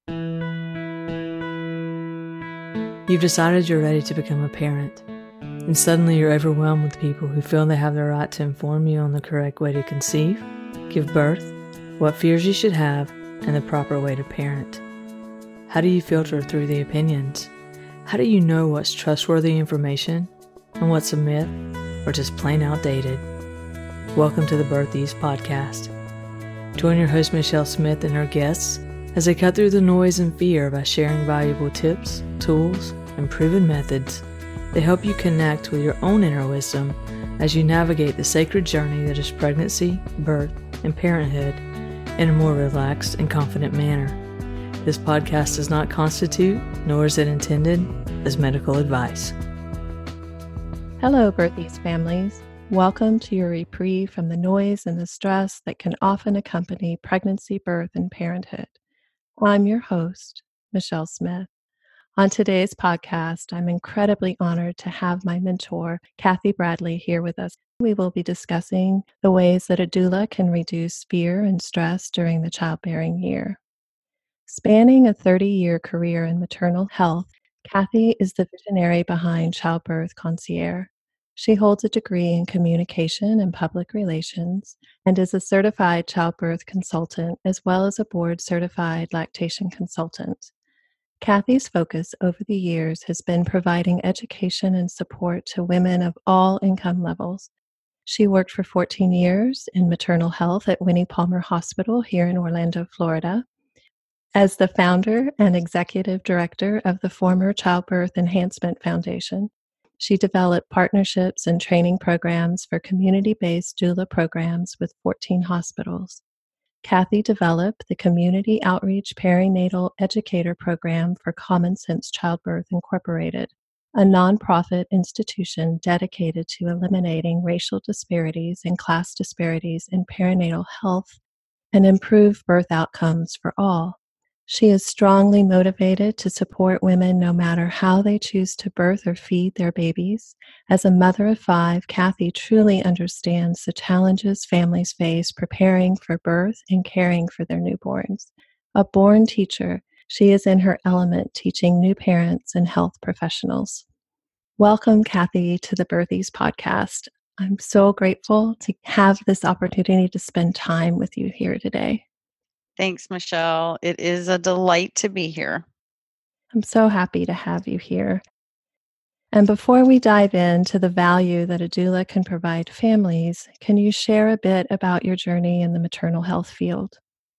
You've decided you're ready to become a parent, and suddenly you're overwhelmed with people who feel they have the right to inform you on the correct way to conceive, give birth, what fears you should have, and the proper way to parent. How do you filter through the opinions? How do you know what's trustworthy information and what's a myth or just plain outdated? Welcome to the Birth Ease podcast. Join your host Michelle Smith and her guests as they cut through the noise and fear by sharing valuable tips, tools, and proven methods that help you connect with your own inner wisdom as you navigate the sacred journey that is pregnancy, birth, and parenthood in a more relaxed and confident manner. This podcast does not constitute, nor is it intended, as medical advice. Hello, Birth Ease families. Welcome to your reprieve from the noise and the stress that can often accompany pregnancy, birth, and parenthood. I'm your host, Michelle Smith. On today's podcast, I'm incredibly honored to have my mentor, Kathy Bradley, here with us. We will be discussing the ways that a doula can reduce fear and stress during the childbearing year. Spanning a 30-year career in maternal health, Kathy is the visionary behind Childbirth Concierge. She holds a degree in communication and public relations and is a certified childbirth consultant as well as a board-certified lactation consultant. Kathy's focus over the years has been providing education and support to women of all income levels. She worked for 14 years in maternal health at Winnie Palmer Hospital here in Orlando, Florida. As the founder and executive director of the former Childbirth Enhancement Foundation, she developed partnerships and training programs for community-based doula programs with 14 hospitals. Kathy developed the Community Outreach Perinatal Educator Program for Common Sense Childbirth Incorporated, a nonprofit institution dedicated to eliminating racial disparities and class disparities in perinatal health and improve birth outcomes for all. She is strongly motivated to support women no matter how they choose to birth or feed their babies. As a mother of 5, Kathy truly understands the challenges families face preparing for birth and caring for their newborns. A born teacher, she is in her element teaching new parents and health professionals. Welcome, Kathy, to the Birth Ease podcast. I'm so grateful to have this opportunity to spend time with you here today. Thanks, Michelle. It is a delight to be here. I'm so happy to have you here. And before we dive into the value that a doula can provide families, can you share a bit about your journey in the maternal health field?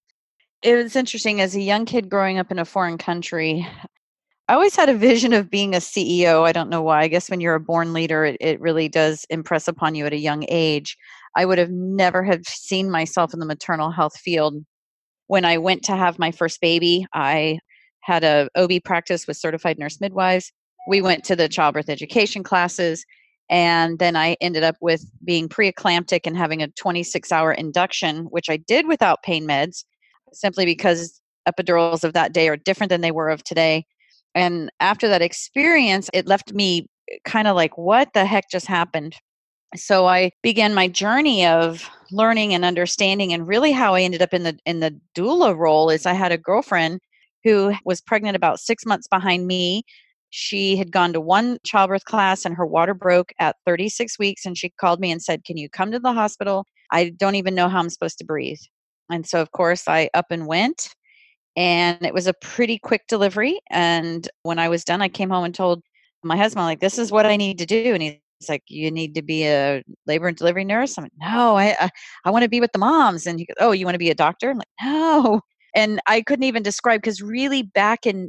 It was interesting. As a young kid growing up in a foreign country, I always had a vision of being a CEO. I don't know why. I guess when you're a born leader, it really does impress upon you at a young age. I would have never have seen myself in the maternal health field. When I went to have my first baby, I had a OB practice with certified nurse midwives. We went to the childbirth education classes, and then I ended up with being preeclamptic and having a 26-hour induction, which I did without pain meds, simply because epidurals of that day are different than they were of today. And after that experience, it left me kind of like, what the heck just happened? So I began my journey of learning and understanding, and really how I ended up in the doula role is I had a girlfriend who was pregnant about 6 months behind me. She had gone to one childbirth class and her water broke at 36 weeks, and she called me and said, "Can you come to the hospital? I don't even know how I'm supposed to breathe." And so of course I up and went, and it was a pretty quick delivery. And when I was done, I came home and told my husband, like, "This is what I need to do." And he's like, "You need to be a labor and delivery nurse?" I'm like, "No, I want to be with the moms." And he goes, "Oh, you want to be a doctor?" I'm like, "No." And I couldn't even describe, because really back in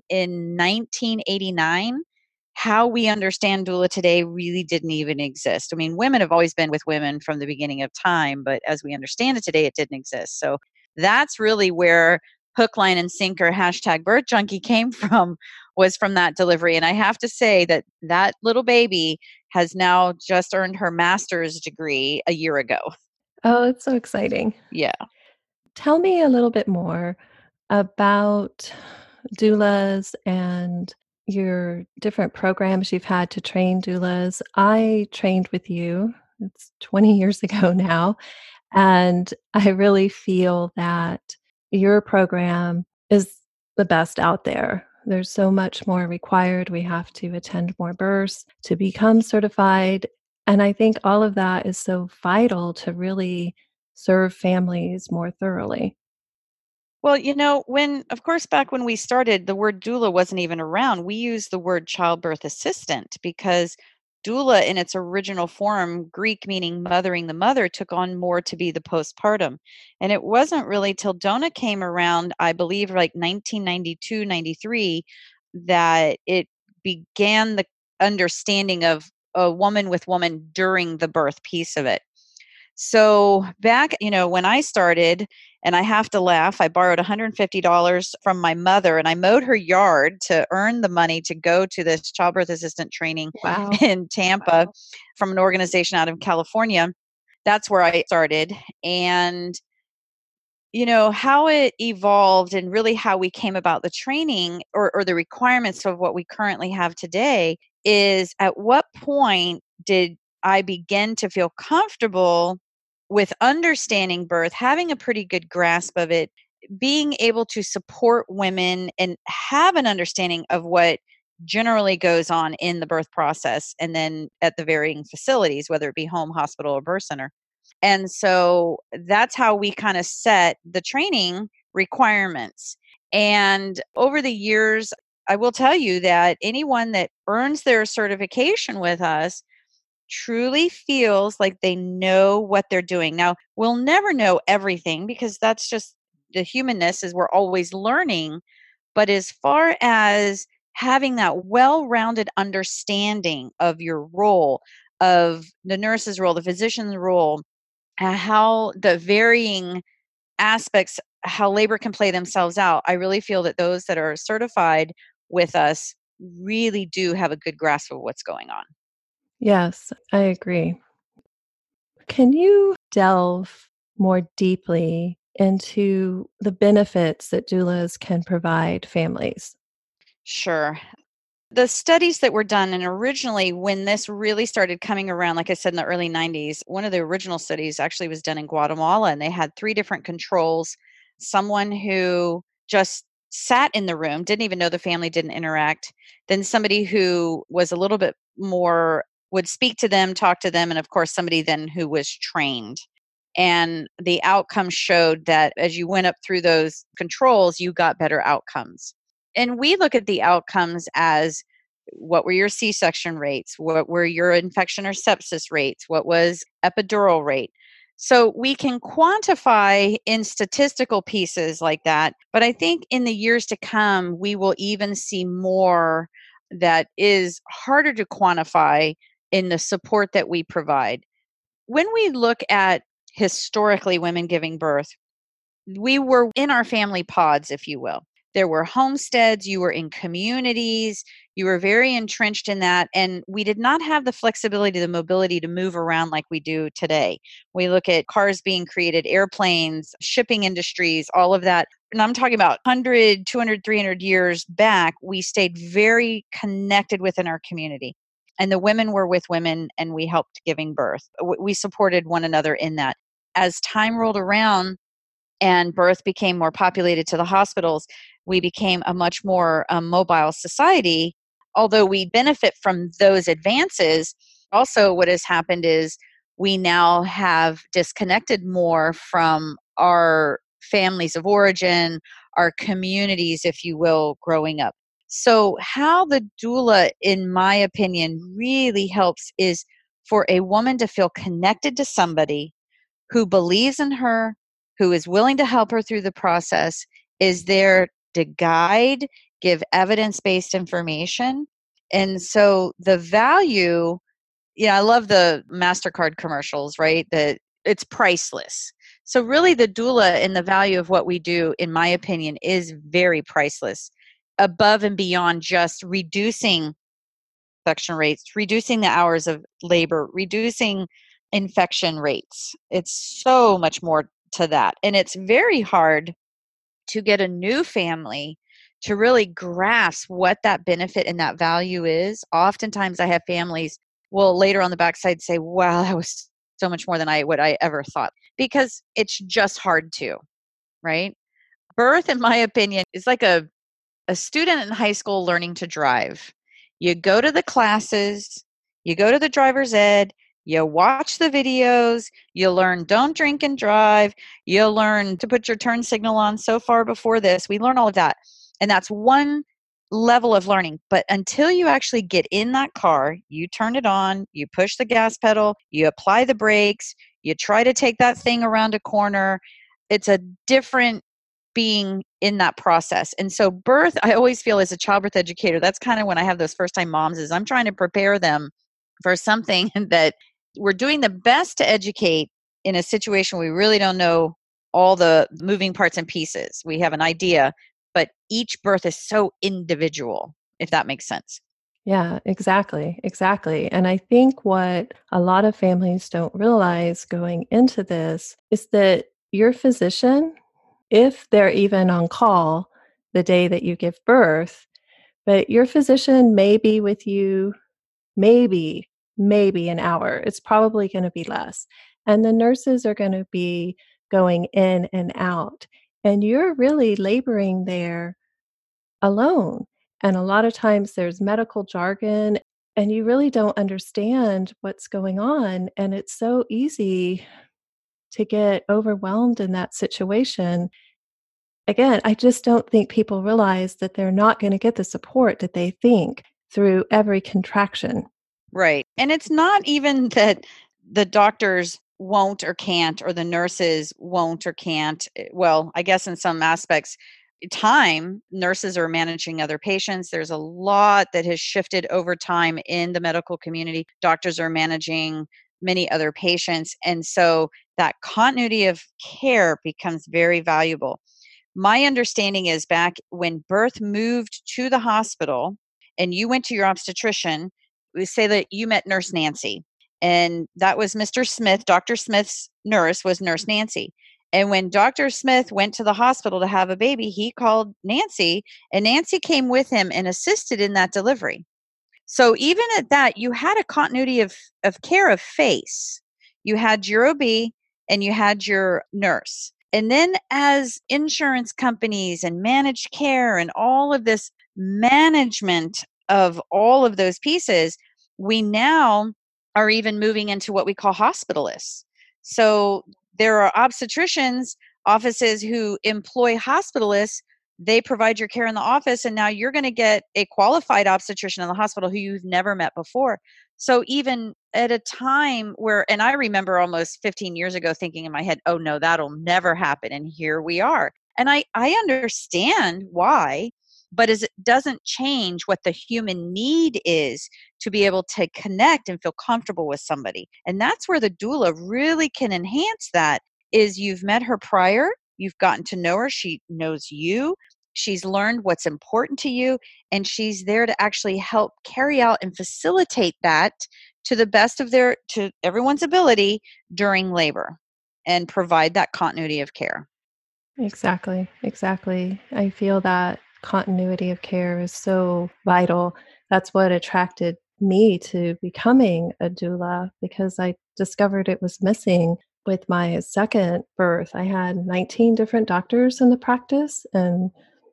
1989, how we understand doula today really didn't even exist. I mean, women have always been with women from the beginning of time, but as we understand it today, it didn't exist. So that's really where hook, line, and sinker #birth junkie came from, was from that delivery. And I have to say that that little baby has now just earned her master's degree a year ago. Oh, it's so exciting. Yeah. Tell me a little bit more about doulas and your different programs you've had to train doulas. I trained with you. It's 20 years ago now. And I really feel that your program is the best out there. There's so much more required. We have to attend more births to become certified. And I think all of that is so vital to really serve families more thoroughly. Well, of course, back when we started, the word doula wasn't even around. We used the word childbirth assistant because doula, in its original form, Greek meaning mothering the mother, took on more to be the postpartum. And it wasn't really till Donna came around, I believe, like 1992, 93, that it began the understanding of a woman with woman during the birth piece of it. So back, when I started, and I have to laugh, I borrowed $150 from my mother and I mowed her yard to earn the money to go to this childbirth assistant training Wow. in Tampa from an organization out of California. That's where I started. And how it evolved and really how we came about the training or the requirements of what we currently have today is, at what point did I begin to feel comfortable with understanding birth, having a pretty good grasp of it, being able to support women and have an understanding of what generally goes on in the birth process and then at the varying facilities, whether it be home, hospital, or birth center. And so that's how we kind of set the training requirements. And over the years, I will tell you that anyone that earns their certification with us truly feels like they know what they're doing. Now, we'll never know everything because that's just the humanness, is we're always learning. But as far as having that well-rounded understanding of your role, of the nurse's role, the physician's role, how the varying aspects, how labor can play themselves out, I really feel that those that are certified with us really do have a good grasp of what's going on. Yes, I agree. Can you delve more deeply into the benefits that doulas can provide families? Sure. The studies that were done, and originally when this really started coming around, like I said, in the early 90s, one of the original studies actually was done in Guatemala, and they had three different controls. Someone who just sat in the room, didn't even know the family, didn't interact. Then somebody who was a little bit more, would speak to them, talk to them, and of course, somebody then who was trained. And the outcome showed that as you went up through those controls, you got better outcomes. And we look at the outcomes as, what were your C-section rates? What were your infection or sepsis rates? What was epidural rate? So we can quantify in statistical pieces like that. But I think in the years to come, we will even see more that is harder to quantify in the support that we provide. When we look at historically women giving birth, we were in our family pods, if you will. There were homesteads, you were in communities, you were very entrenched in that. And we did not have the flexibility, the mobility to move around like we do today. We look at cars being created, airplanes, shipping industries, all of that. And I'm talking about 100, 200, 300 years back, we stayed very connected within our community. And the women were with women, and we helped giving birth. We supported one another in that. As time rolled around, and birth became more populated to the hospitals, we became a much more mobile society. Although we benefit from those advances, also what has happened is we now have disconnected more from our families of origin, our communities, if you will, growing up. So how the doula, in my opinion, really helps is for a woman to feel connected to somebody who believes in her, who is willing to help her through the process, is there to guide, give evidence-based information. And so the value, I love the MasterCard commercials, right? That it's priceless. So really the doula and the value of what we do, in my opinion, is very priceless, above and beyond just reducing infection rates, reducing the hours of labor, reducing infection rates. It's so much more to that. And it's very hard to get a new family to really grasp what that benefit and that value is. Oftentimes I have families will later on the backside say, wow, that was so much more than what I ever thought, because it's just hard to, right? Birth, in my opinion, is like a a student in high school learning to drive. You go to the classes, you go to the driver's ed, you watch the videos, you learn don't drink and drive, you learn to put your turn signal on so far before this. We learn all of that. And that's one level of learning. But until you actually get in that car, you turn it on, you push the gas pedal, you apply the brakes, you try to take that thing around a corner. It's a different being in that process. And so birth, I always feel as a childbirth educator, that's kind of when I have those first time moms is I'm trying to prepare them for something that we're doing the best to educate in a situation we really don't know all the moving parts and pieces. We have an idea, but each birth is so individual, if that makes sense. Yeah, exactly. Exactly. And I think what a lot of families don't realize going into this is that your physician, if they're even on call the day that you give birth, but your physician may be with you maybe an hour. It's probably going to be less. And the nurses are going to be going in and out. And you're really laboring there alone. And a lot of times there's medical jargon and you really don't understand what's going on. And it's so easy to get overwhelmed in that situation. Again, I just don't think people realize that they're not going to get the support that they think through every contraction. Right. And it's not even that the doctors won't or can't, or the nurses won't or can't. Well, I guess in some aspects, nurses are managing other patients. There's a lot that has shifted over time in the medical community. Doctors are managing many other patients. And so that continuity of care becomes very valuable. My understanding is back when birth moved to the hospital and you went to your obstetrician, we say that you met Nurse Nancy. And that was Mr. Smith. Dr. Smith's nurse was Nurse Nancy. And when Dr. Smith went to the hospital to have a baby, he called Nancy, and Nancy came with him and assisted in that delivery. So even at that, you had a continuity of care of face. You had your OB and you had your nurse. And then as insurance companies and managed care and all of this management of all of those pieces, we now are even moving into what we call hospitalists. So there are obstetricians offices who employ hospitalists. They provide your care in the office, and now you're going to get a qualified obstetrician in the hospital who you've never met before. So even at a time where, and I remember almost 15 years ago thinking in my head, oh no, that'll never happen. And here we are. And I understand why, but it doesn't change what the human need is to be able to connect and feel comfortable with somebody. And that's where the doula really can enhance that, is you've met her prior, you've gotten to know her, she knows you, she's learned what's important to you, and she's there to actually help carry out and facilitate that to the best of to everyone's ability during labor and provide that continuity of care. Exactly. Exactly. I feel that continuity of care is so vital. That's what attracted me to becoming a doula, because I discovered it was missing with my second birth. I had 19 different doctors in the practice, and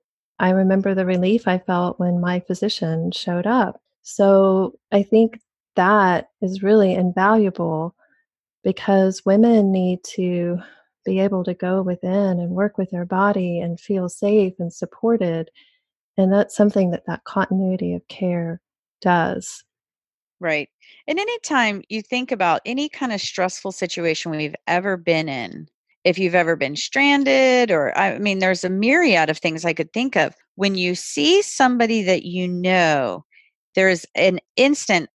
I remember the relief I felt when my physician showed up. So I think that is really invaluable, because women need to be able to go within and work with their body and feel safe and supported. And that's something that continuity of care does. Right. And anytime you think about any kind of stressful situation we've ever been in, if you've ever been stranded, or I mean, there's a myriad of things I could think of. When you see somebody that you know, there's an instant,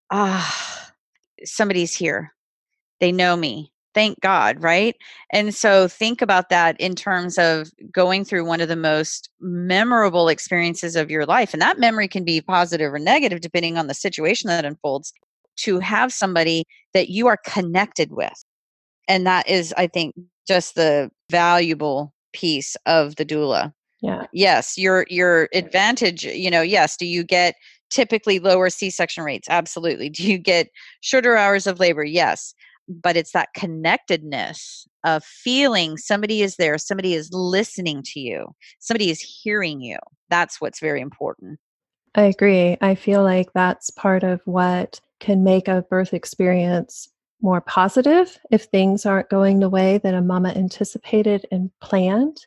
somebody's here. They know me. Thank God, right? And so think about that in terms of going through one of the most memorable experiences of your life. And that memory can be positive or negative depending on the situation that unfolds, to have somebody that you are connected with. And that is, I think, just the valuable piece of the doula. Yeah. Yes, your advantage, yes, do you get typically lower C-section rates? Absolutely. Do you get shorter hours of labor? Yes. But it's that connectedness of feeling somebody is there, somebody is listening to you, somebody is hearing you. That's what's very important. I agree. I feel like that's part of what can make a birth experience more positive if things aren't going the way that a mama anticipated and planned.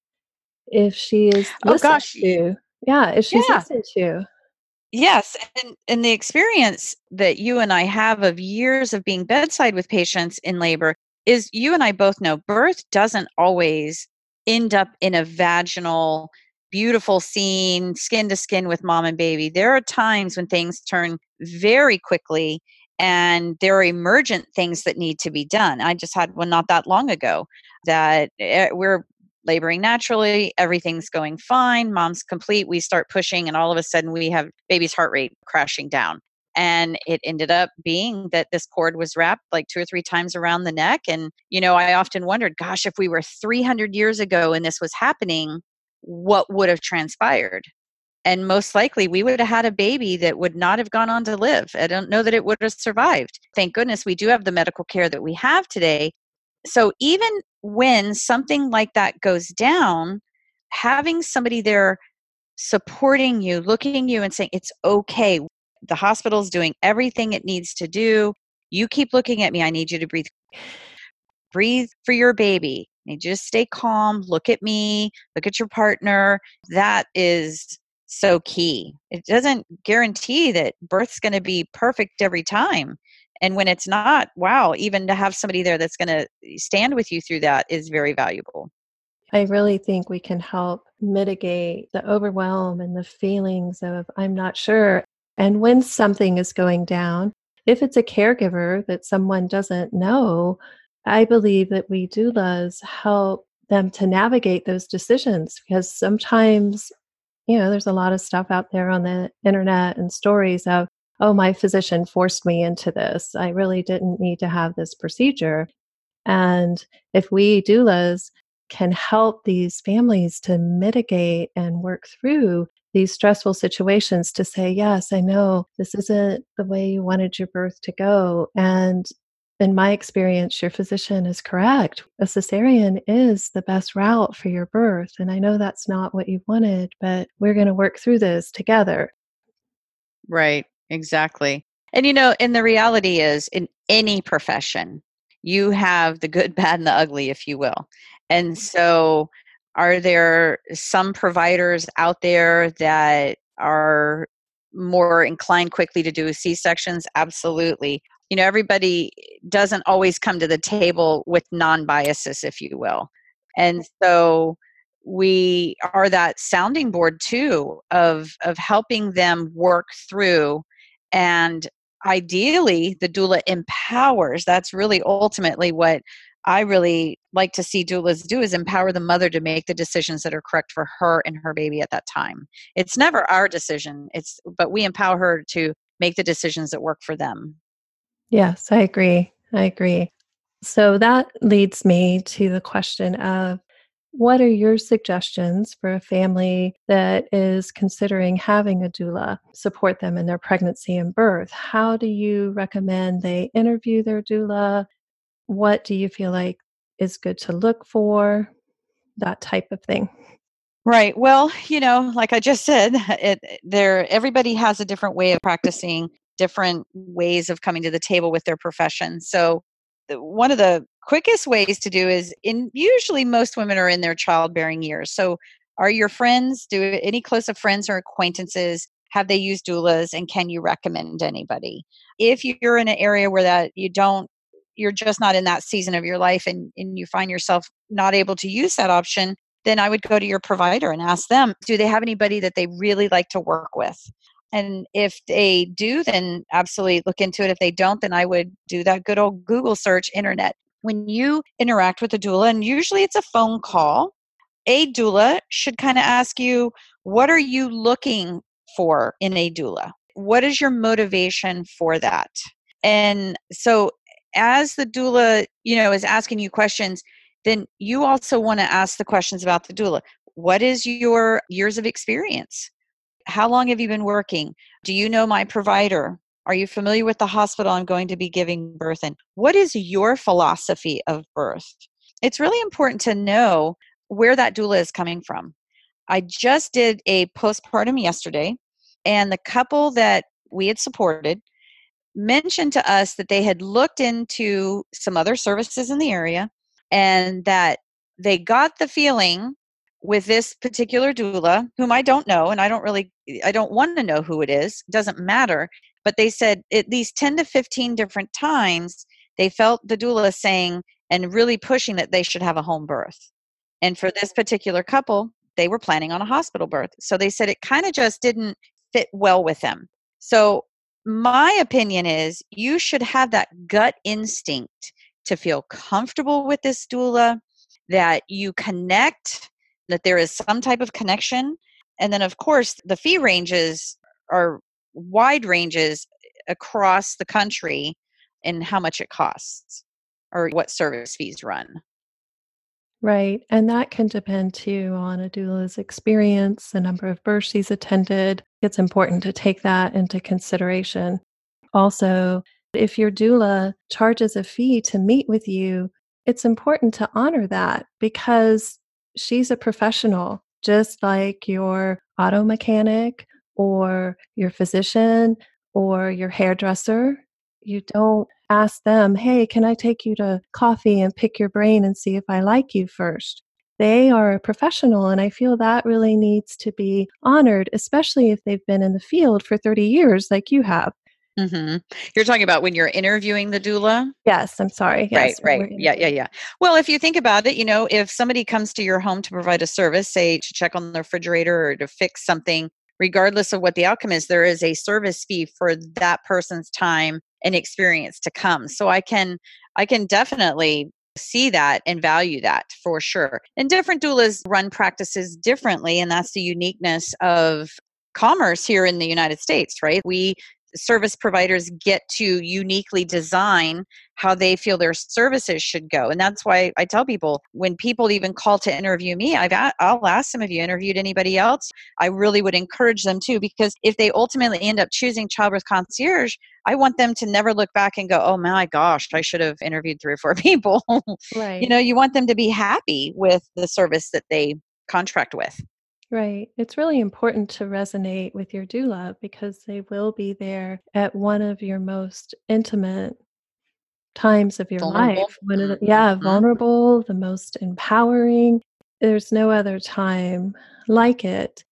If she is Oh listened gosh, to, yeah, if she's yeah. listened to. Yes, and the experience that you and I have of years of being bedside with patients in labor is you and I both know birth doesn't always end up in a vaginal, beautiful scene, skin to skin with mom and baby. There are times when things turn very quickly and there are emergent things that need to be done. I just had one not that long ago that we're laboring naturally, everything's going fine, mom's complete, we start pushing, and all of a sudden we have baby's heart rate crashing down. And it ended up being that this cord was wrapped like 2 or 3 times around the neck. And, I often wondered, gosh, if we were 300 years ago and this was happening, what would have transpired? And most likely we would have had a baby that would not have gone on to live. I don't know that it would have survived. Thank goodness we do have the medical care that we have today. So even when something like that goes down, having somebody there supporting you, looking at you and saying, it's okay. The hospital's doing everything it needs to do. You keep looking at me. I need you to breathe. Breathe for your baby. I need you to stay calm. Look at me. Look at your partner. That is so key. It doesn't guarantee that birth's going to be perfect every time. And when it's not, wow, even to have somebody there that's going to stand with you through that is very valuable. I really think we can help mitigate the overwhelm and the feelings of I'm not sure. And when something is going down, if it's a caregiver that someone doesn't know, I believe that we doulas help them to navigate those decisions because sometimes, there's a lot of stuff out there on the internet and stories of, oh, my physician forced me into this. I really didn't need to have this procedure. And if we doulas can help these families to mitigate and work through these stressful situations to say, yes, I know this isn't the way you wanted your birth to go. And in my experience, your physician is correct. A cesarean is the best route for your birth. And I know that's not what you wanted, but we're going to work through this together. Right, exactly. And and the reality is in any profession, you have the good, bad, and the ugly, if you will. And so are there some providers out there that are more inclined quickly to do C-sections? Absolutely. Everybody doesn't always come to the table with non-biases, if you will. And so we are that sounding board too of helping them work through, and ideally the doula empowers. That's really ultimately what I really like to see doulas do, is empower the mother to make the decisions that are correct for her and her baby at that time. It's never our decision, but we empower her to make the decisions that work for them. Yes, I agree. I agree. So that leads me to the question of what are your suggestions for a family that is considering having a doula support them in their pregnancy and birth? How do you recommend they interview their doula? What do you feel like is good to look for? That type of thing. Right. Well, like I just said, everybody has a different way of practicing, different ways of coming to the table with their profession. So one of the quickest ways to do is usually most women are in their childbearing years. So are your friends, do any close of friends or acquaintances, have they used doulas, and can you recommend anybody? If you're in an area where you're just not in that season of your life, and you find yourself not able to use that option, then I would go to your provider and ask them, do they have anybody that they really like to work with? And if they do, then absolutely look into it. If they don't, then I would do that good old Google search, internet. When you interact with a doula, and usually it's a phone call, a doula should kind of ask you, what are you looking for in a doula? What is your motivation for that? And so as the doula, is asking you questions, then you also want to ask the questions about the doula. What is your years of experience? How long have you been working? Do you know my provider? Are you familiar with the hospital I'm going to be giving birth in? What is your philosophy of birth? it's really important to know where that doula is coming from. I just did a postpartum yesterday, and the couple that we had supported mentioned to us that they had looked into some other services in the area and that they got the feeling with this particular doula, whom I don't know, and I don't want to know who it is, doesn't matter, but they said at least 10 to 15 different times they felt the doula saying and really pushing that they should have a home birth. And for this particular couple, they were planning on a hospital birth. So they said it kind of just didn't fit well with them. So my opinion is you should have that gut instinct to feel comfortable with this doula, that you connect, that there is some type of connection. And then, of course, the fee ranges are wide ranges across the country in how much it costs or what service fees run. Right. And that can depend too on a doula's experience, the number of births she's attended. It's important to take that into consideration. Also, if your doula charges a fee to meet with you, it's important to honor that because she's a professional, just like your auto mechanic or your physician or your hairdresser. You don't ask them, hey, can I take you to coffee and pick your brain and see if I like you first? They are a professional, and I feel that really needs to be honored, especially if they've been in the field for 30 years like you have. Mm-hmm. You're talking about when you're interviewing the doula? Yes, I'm sorry. Yes. Right. Yeah. Well, if you think about it, if somebody comes to your home to provide a service, say to check on the refrigerator or to fix something, regardless of what the outcome is, there is a service fee for that person's time and experience to come. So I can definitely see that and value that for sure. And different doulas run practices differently, and that's the uniqueness of commerce here in the United States, right? We service providers get to uniquely design how they feel their services should go. And that's why I tell people when people even call to interview me, I'll ask them, have you interviewed anybody else? I really would encourage them to, because if they ultimately end up choosing Childbirth Concierge, I want them to never look back and go, oh my gosh, I should have interviewed 3 or 4 people. Right. You want them to be happy with the service that they contract with. Right. It's really important to resonate with your doula because they will be there at one of your most intimate times of your Vulnerable. life. One of the, Mm-hmm. vulnerable, the most empowering. There's no other time like it.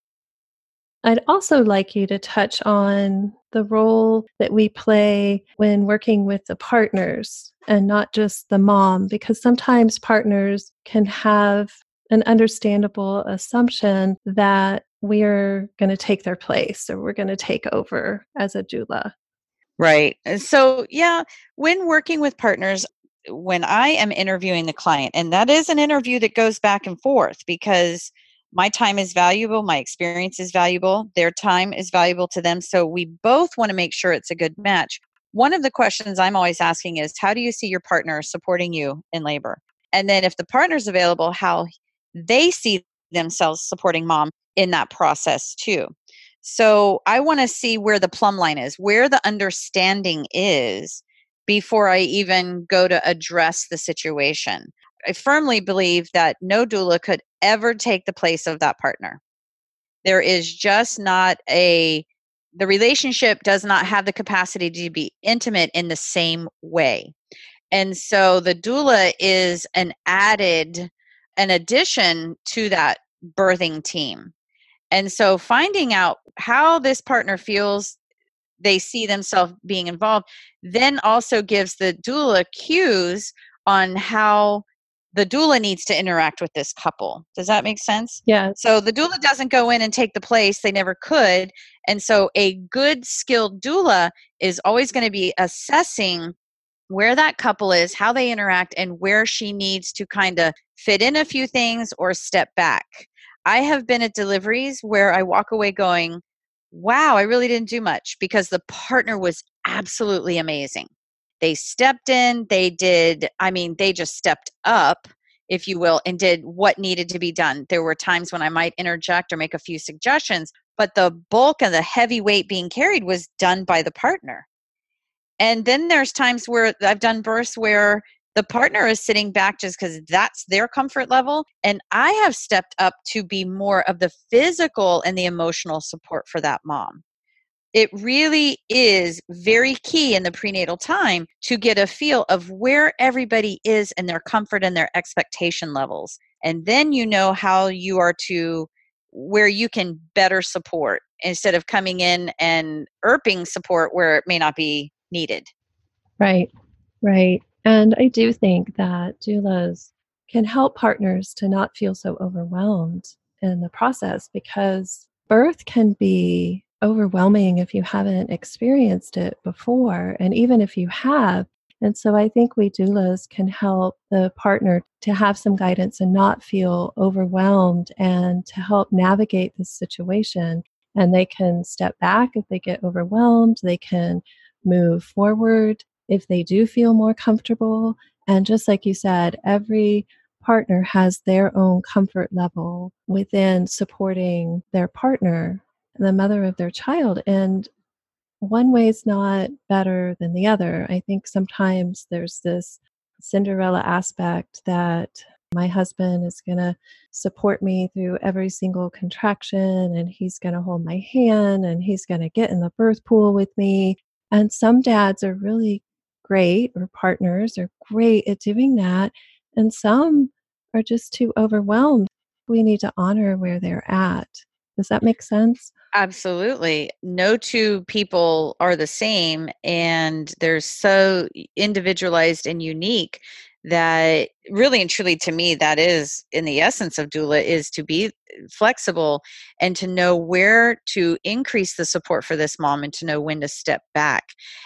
I'd also like you to touch on the role that we play when working with the partners and not just the mom, because sometimes partners can have an understandable assumption that we're going to take their place or we're going to take over as a doula. Right. So, when working with partners, when I am interviewing the client, and that is an interview that goes back and forth because my time is valuable, my experience is valuable, their time is valuable to them. So, we both want to make sure it's a good match. One of the questions I'm always asking is, how do you see your partner supporting you in labor? And then, if the partner's available, how they see themselves supporting mom in that process too. So I want to see where the plumb line is, where the understanding is before I even go to address the situation. I firmly believe that no doula could ever take the place of that partner. There is just not the relationship does not have the capacity to be intimate in the same way. And so the doula is an addition to that birthing team. And so finding out how this partner feels they see themselves being involved then also gives the doula cues on how the doula needs to interact with this couple. Does that make sense? Yeah. So the doula doesn't go in and take the place. They never could. And so a good skilled doula is always going to be assessing where that couple is, how they interact, and where she needs to kind of fit in a few things or step back. I have been at deliveries where I walk away going, wow, I really didn't do much because the partner was absolutely amazing. They stepped in, they just stepped up, if you will, and did what needed to be done. There were times when I might interject or make a few suggestions, but the bulk of the heavy weight being carried was done by the partner. And then there's times where I've done births where The partner is sitting back just because that's their comfort level. And I have stepped up to be more of the physical and the emotional support for that mom. It really is very key in the prenatal time to get a feel of where everybody is and their comfort and their expectation levels. And then you know how you are to, where you can better support instead of coming in and irping support where it may not be needed. Right, right. And I do think that doulas can help partners to not feel so overwhelmed in the process, because birth can be overwhelming if you haven't experienced it before, and even if you have. And so I think we doulas can help the partner to have some guidance and not feel overwhelmed, and to help navigate this situation. And they can step back if they get overwhelmed, they can move forward if they do feel more comfortable. And just like you said, every partner has their own comfort level within supporting their partner, the mother of their child. And one way is not better than the other. I think sometimes there's this Cinderella aspect that my husband is going to support me through every single contraction, and he's going to hold my hand, and he's going to get in the birth pool with me. And some dads are really great, or partners are great at doing that. And some are just too overwhelmed. We need to honor where they're at. Does that make sense? Absolutely. No two people are the same, and they're so individualized and unique that really and truly, to me, that is in the essence of doula, is to be flexible and to know where to increase the support for this mom and to know when to step back.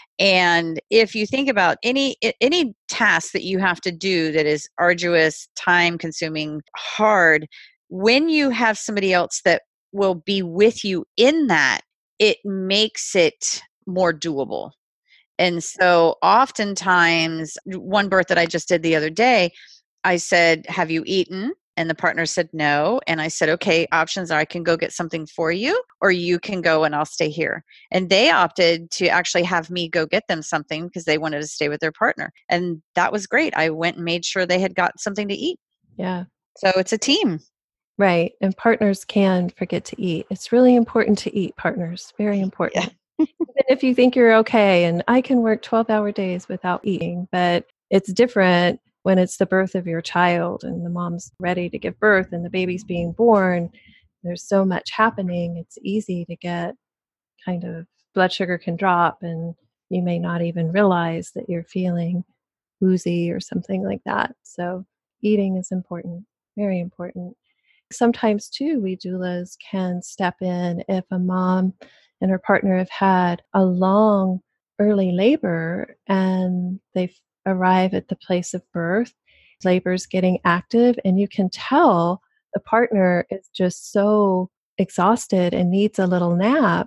And if you think about any task that you have to do that is arduous, time consuming, hard, when you have somebody else that will be with you in that, it makes it more doable. And so oftentimes, one birth that I just did the other day, I said, "Have you eaten?" And the partner said no. And I said, "Okay, options are I can go get something for you, or you can go and I'll stay here." And they opted to actually have me go get them something because they wanted to stay with their partner. And that was great. I went and made sure they had got something to eat. Yeah. So it's a team. Right. And partners can forget to eat. It's really important to eat, partners. Very important. Yeah. Even if you think you're okay, and I can work 12-hour days without eating, but it's different when it's the birth of your child and the mom's ready to give birth and the baby's being born. There's so much happening. It's easy to get kind of, blood sugar can drop, and you may not even realize that you're feeling woozy or something like that. So eating is important, very important. Sometimes too, we doulas can step in if a mom and her partner have had a long early labor and they arrive at the place of birth. Labor's getting active, and you can tell the partner is just so exhausted and needs a little nap.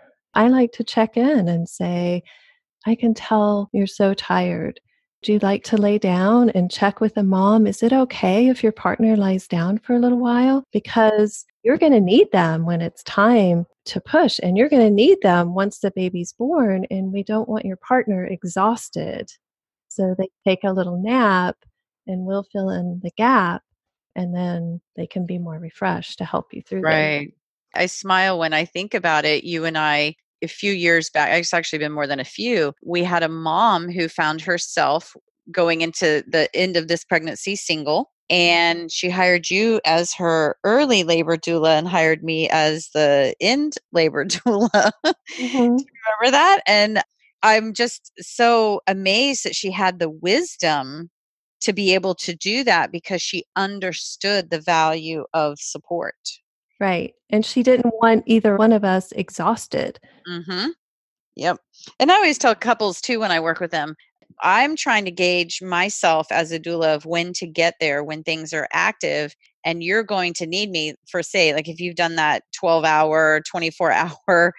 I like to check in and say, "I can tell you're so tired. Would you like to lay down?" And check with the mom. Is it okay if your partner lies down for a little while? Because you're going to need them when it's time to push, and you're going to need them once the baby's born. And we don't want your partner exhausted. So they take a little nap, and we'll fill in the gap, and then they can be more refreshed to help you through this. Right. I smile when I think about it. You and I, a few years back, it's actually been more than a few, we had a mom who found herself going into the end of this pregnancy single, and she hired you as her early labor doula and hired me as the end labor doula. Do you remember that? And I'm just so amazed that she had the wisdom to be able to do that because she understood the value of support. Right. And she didn't want either one of us exhausted. Mm-hmm. Yep. And I always tell couples too when I work with them, I'm trying to gauge myself as a doula of when to get there when things are active. And you're going to need me for, say, like if you've done that 12-hour, 24-hour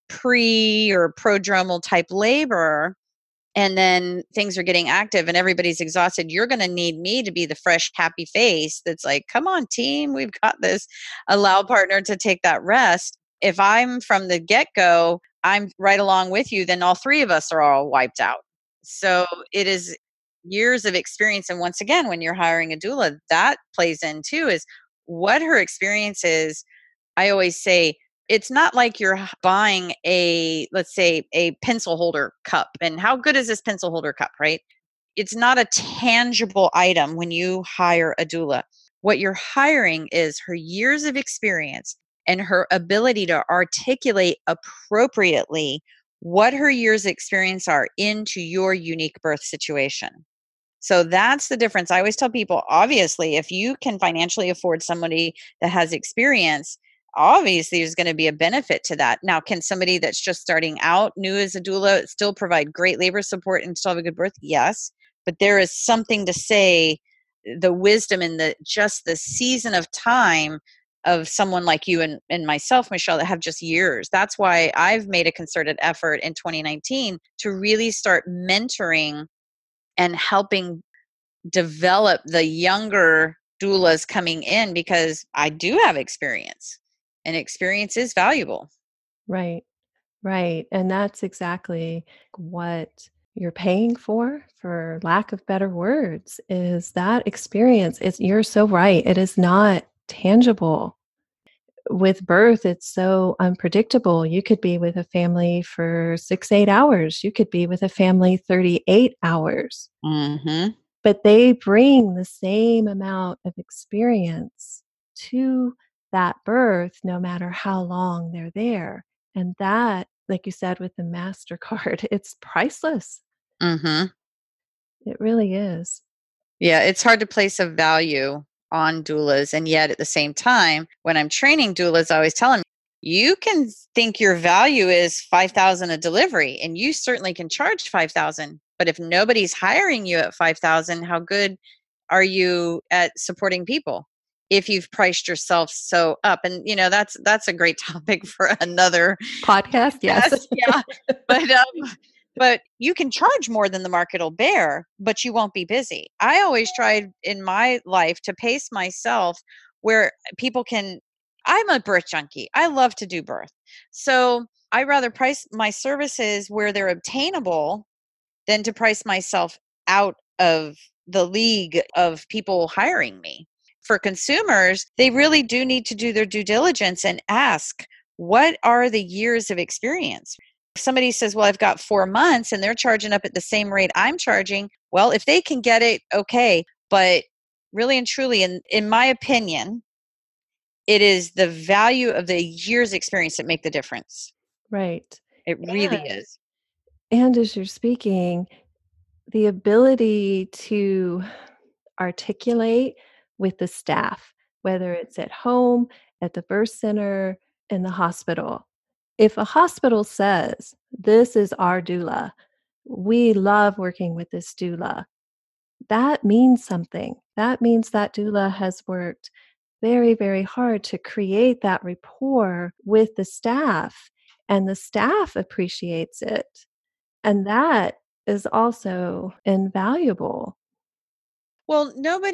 pre or prodromal type labor, and then things are getting active and everybody's exhausted, you're going to need me to be the fresh, happy face that's like, "Come on, team, we've got this." Allow partner to take that rest. If I'm from the get-go, I'm right along with you, then all three of us are all wiped out. So it is years of experience. And once again, when you're hiring a doula, that plays in too, is what her experience is. I always say, it's not like you're buying let's say, a pencil holder cup. And how good is this pencil holder cup, right? It's not a tangible item when you hire a doula. What you're hiring is her years of experience and her ability to articulate appropriately what her years of experience are into your unique birth situation. So that's the difference. I always tell people, obviously, if you can financially afford somebody that has experience, obviously there's going to be a benefit to that. Now, can somebody that's just starting out, new as a doula, still provide great labor support and still have a good birth? Yes. But there is something to say, the wisdom in just the season of time of someone like you and myself, Michelle, that have just years. That's why I've made a concerted effort in 2019 to really start mentoring and helping develop the younger doulas coming in, because I do have experience, and experience is valuable. Right. Right. And that's exactly what you're paying for lack of better words, is that experience. You're so right. It is not tangible. With birth, it's so unpredictable. You could be with a family for 6, 8 hours. You could be with a family 38 hours. Mm-hmm. But they bring the same amount of experience to that birth, no matter how long they're there. And that, like you said, with the MasterCard, it's priceless. Mm-hmm. It really is. Yeah, it's hard to place a value on doulas. And yet at the same time, when I'm training doulas, I always tell them, you can think your value is $5,000 a delivery, and you certainly can charge $5,000. But if nobody's hiring you at $5,000, how good are you at supporting people if you've priced yourself so up? And that's a great topic for another podcast. Yes. Yeah. But you can charge more than the market will bear, but you won't be busy. I always tried in my life to pace myself where people can. I'm a birth junkie. I love to do birth. So I rather price my services where they're obtainable than to price myself out of the league of people hiring me. For consumers, they really do need to do their due diligence and ask, what are the years of experience? If somebody says, well, I've got 4 months and they're charging up at the same rate I'm charging, well, if they can get it, okay. But really and truly, in my opinion, it is the value of the years experience that make the difference. Right. It really is. And as you're speaking, the ability to articulate with the staff, whether it's at home, at the birth center, in the hospital. If a hospital says, this is our doula, we love working with this doula, that means something. That means that doula has worked very, very hard to create that rapport with the staff, and the staff appreciates it. And that is also invaluable. Well,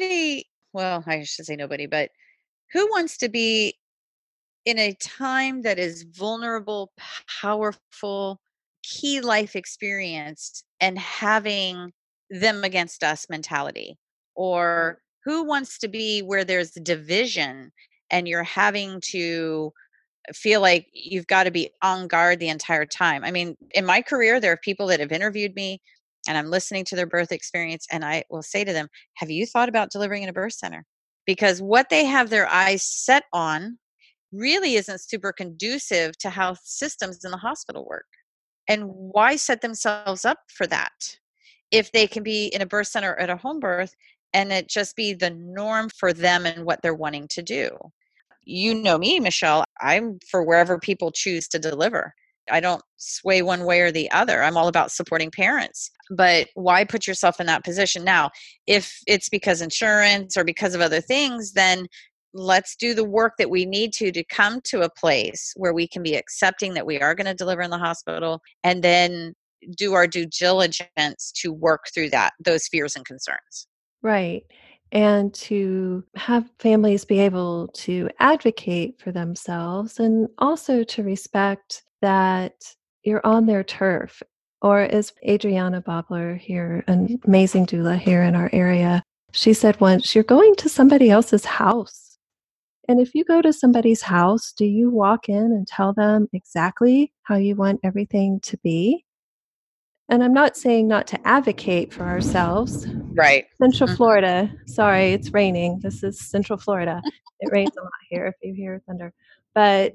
I should say nobody, but who wants to be in a time that is vulnerable, powerful, key life experience, and having them against us mentality? Or who wants to be where there's division and you're having to feel like you've got to be on guard the entire time? I mean, in my career, there are people that have interviewed me and I'm listening to their birth experience, and I will say to them, have you thought about delivering in a birth center? Because what they have their eyes set on really isn't super conducive to how systems in the hospital work. And why set themselves up for that if they can be in a birth center or at a home birth and it just be the norm for them and what they're wanting to do? You know me, Michelle, I'm for wherever people choose to deliver. I don't sway one way or the other. I'm all about supporting parents. But why put yourself in that position? Now, if it's because insurance or because of other things, then let's do the work that we need to come to a place where we can be accepting that we are going to deliver in the hospital, and then do our due diligence to work through those fears and concerns. Right. And to have families be able to advocate for themselves, and also to respect that you're on their turf. Or as Adriana Bobler here, an amazing doula here in our area, she said once, you're going to somebody else's house. And if you go to somebody's house, do you walk in and tell them exactly how you want everything to be? And I'm not saying not to advocate for ourselves. Right. Central Florida, sorry, it's raining. This is Central Florida. It rains a lot here if you hear thunder. But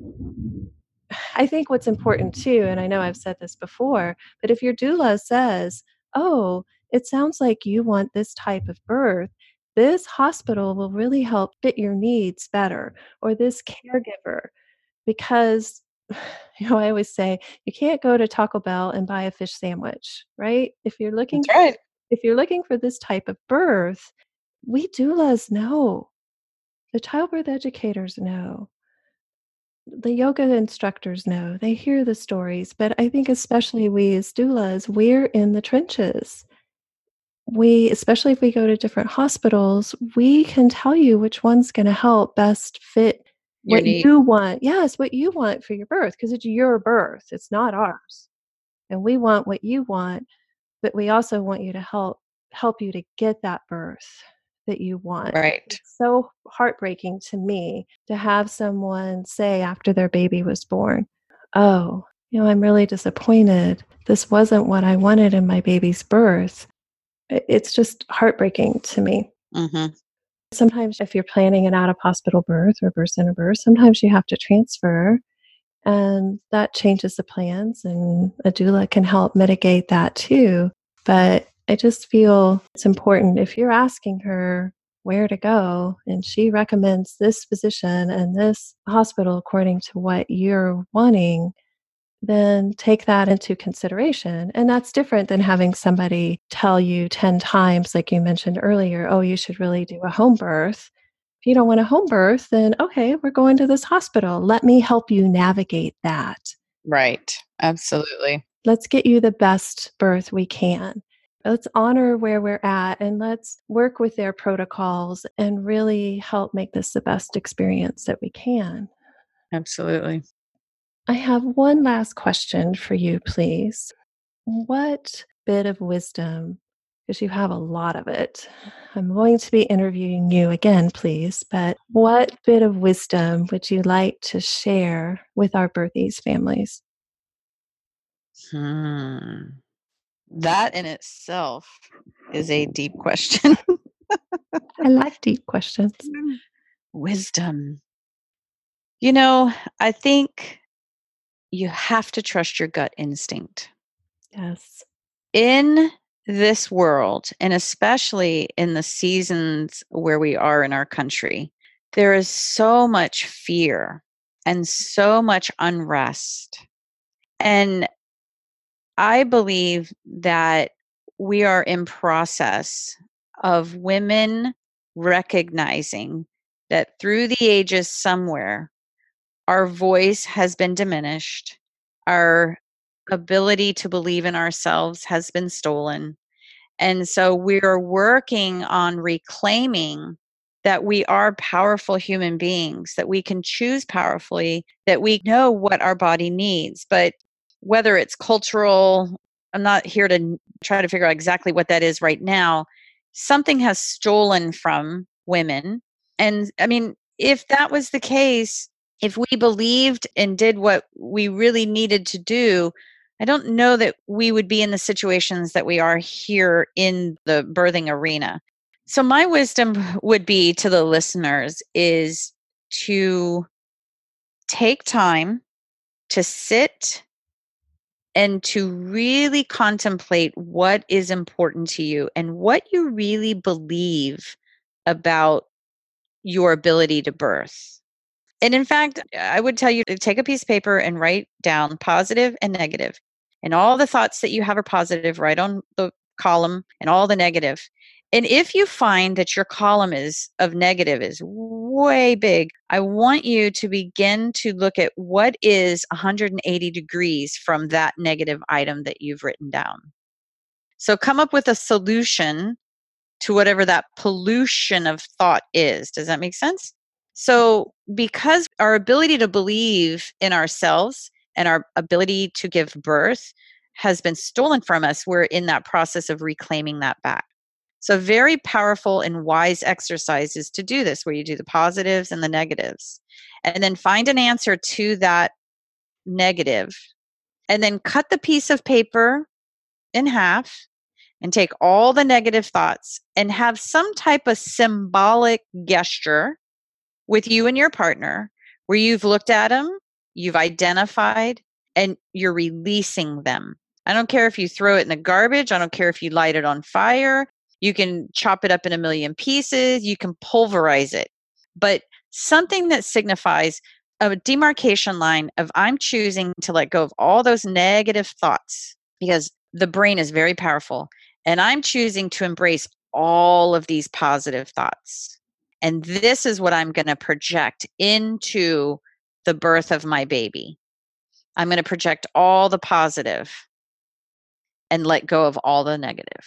I think what's important too, and I know I've said this before, but if your doula says, oh, it sounds like you want this type of birth, this hospital will really help fit your needs better, or this caregiver, because I always say you can't go to Taco Bell and buy a fish sandwich, right? That's right. If you're looking for this type of birth, we doulas know. The childbirth educators know. The yoga instructors know. They hear the stories, but I think especially we as doulas, we're in the trenches. We, especially if we go to different hospitals, we can tell you which one's going to help best fit Your what need. you want. Yes, what you want for your birth, because it's your birth. It's not ours. And we want what you want, but we also want you to help you to get that birth that you want. Right. It's so heartbreaking to me to have someone say after their baby was born, oh, I'm really disappointed. This wasn't what I wanted in my baby's birth. It's just heartbreaking to me. Mm-hmm. Sometimes if you're planning an out-of-hospital birth or birth center birth, sometimes you have to transfer, and that changes the plans, and a doula can help mitigate that too. But I just feel it's important if you're asking her where to go and she recommends this physician and this hospital according to what you're wanting, then take that into consideration. And that's different than having somebody tell you 10 times, like you mentioned earlier, oh, you should really do a home birth. If you don't want a home birth, then okay, we're going to this hospital. Let me help you navigate that. Right. Absolutely. Let's get you the best birth we can. Let's honor where we're at and let's work with their protocols and really help make this the best experience that we can. Absolutely. I have one last question for you, please. What bit of wisdom, because you have a lot of it, I'm going to be interviewing you again, please, but what bit of wisdom would you like to share with our birthies families? That in itself is a deep question. I like deep questions. Wisdom. I think you have to trust your gut instinct. Yes. In this world, and especially in the seasons where we are in our country, there is so much fear and so much unrest. And I believe that we are in process of women recognizing that through the ages somewhere, our voice has been diminished. Our ability to believe in ourselves has been stolen. And so we're working on reclaiming that we are powerful human beings, that we can choose powerfully, that we know what our body needs. But whether it's cultural, I'm not here to try to figure out exactly what that is right now. Something has stolen from women. And I mean, if that was the case, if we believed and did what we really needed to do, I don't know that we would be in the situations that we are here in the birthing arena. So my wisdom would be to the listeners is to take time to sit and to really contemplate what is important to you and what you really believe about your ability to birth. And in fact, I would tell you to take a piece of paper and write down positive and negative. And all the thoughts that you have are positive, write on the column, and all the negative. And if you find that your column of negative is way big, I want you to begin to look at what is 180 degrees from that negative item that you've written down. So come up with a solution to whatever that pollution of thought is. Does that make sense? So because our ability to believe in ourselves and our ability to give birth has been stolen from us, we're in that process of reclaiming that back. So very powerful and wise exercises to do this, where you do the positives and the negatives, and then find an answer to that negative, and then cut the piece of paper in half and take all the negative thoughts and have some type of symbolic gesture with you and your partner where you've looked at them, you've identified, and you're releasing them. I don't care if you throw it in the garbage. I don't care if you light it on fire. You can chop it up in a million pieces. You can pulverize it. But something that signifies a demarcation line of I'm choosing to let go of all those negative thoughts, because the brain is very powerful. And I'm choosing to embrace all of these positive thoughts. And this is what I'm going to project into the birth of my baby. I'm going to project all the positive and let go of all the negative.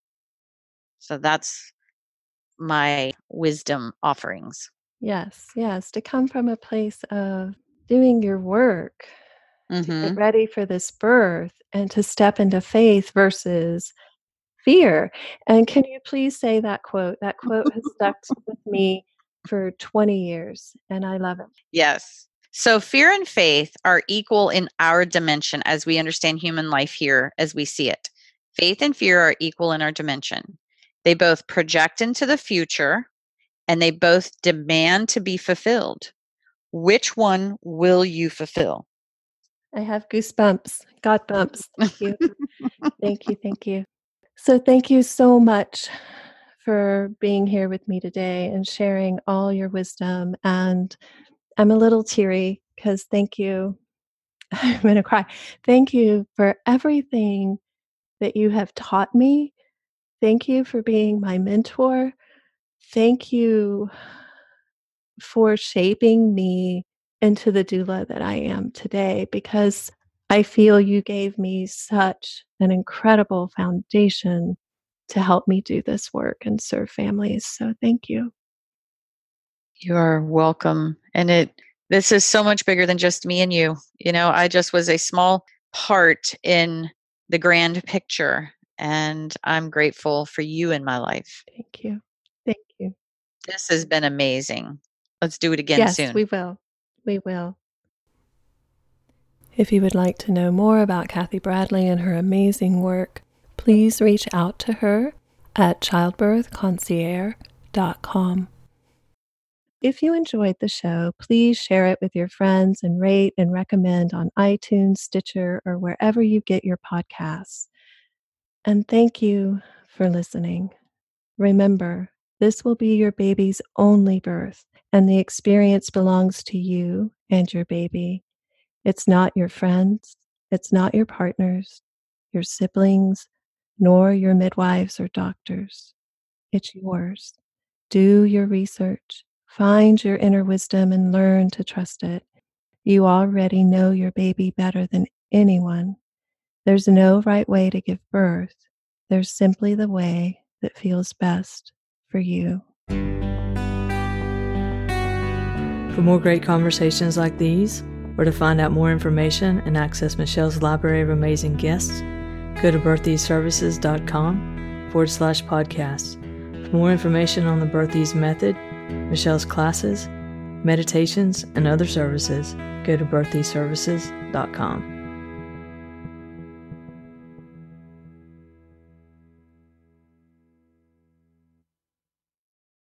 So that's my wisdom offerings. Yes, to come from a place of doing your work to get ready for this birth and to step into faith versus fear. And can you please say that quote? That quote has stuck with me for 20 years, and I love it. Yes. So fear and faith are equal in our dimension as we understand human life here as we see it. Faith and fear are equal in our dimension. They both project into the future, and they both demand to be fulfilled. Which one will you fulfill? I have goosebumps, got bumps. Thank you. Thank you. So thank you so much for being here with me today and sharing all your wisdom. And I'm a little teary because thank you. I'm going to cry. Thank you for everything that you have taught me. Thank you for being my mentor. Thank you for shaping me into the doula that I am today, because I feel you gave me such an incredible foundation to help me do this work and serve families. So thank you. You are welcome. And this is so much bigger than just me and you. You know, I just was a small part in the grand picture, and I'm grateful for you in my life. Thank you. Thank you. This has been amazing. Let's do it again soon. Yes, we will. We will. If you would like to know more about Kathy Bradley and her amazing work, please reach out to her at childbirthconcierge.com. If you enjoyed the show, please share it with your friends and rate and recommend on iTunes, Stitcher, or wherever you get your podcasts. And thank you for listening. Remember, this will be your baby's only birth, and the experience belongs to you and your baby. It's not your friends, it's not your partners, your siblings, nor your midwives or doctors. It's yours. Do your research, find your inner wisdom, and learn to trust it. You already know your baby better than anyone. There's no right way to give birth. There's simply the way that feels best for you. For more great conversations like these, or to find out more information and access Michelle's library of amazing guests, go to birtheaseservices.com/podcast. For more information on the Birth Ease method, Michelle's classes, meditations, and other services, go to birtheaseservices.com.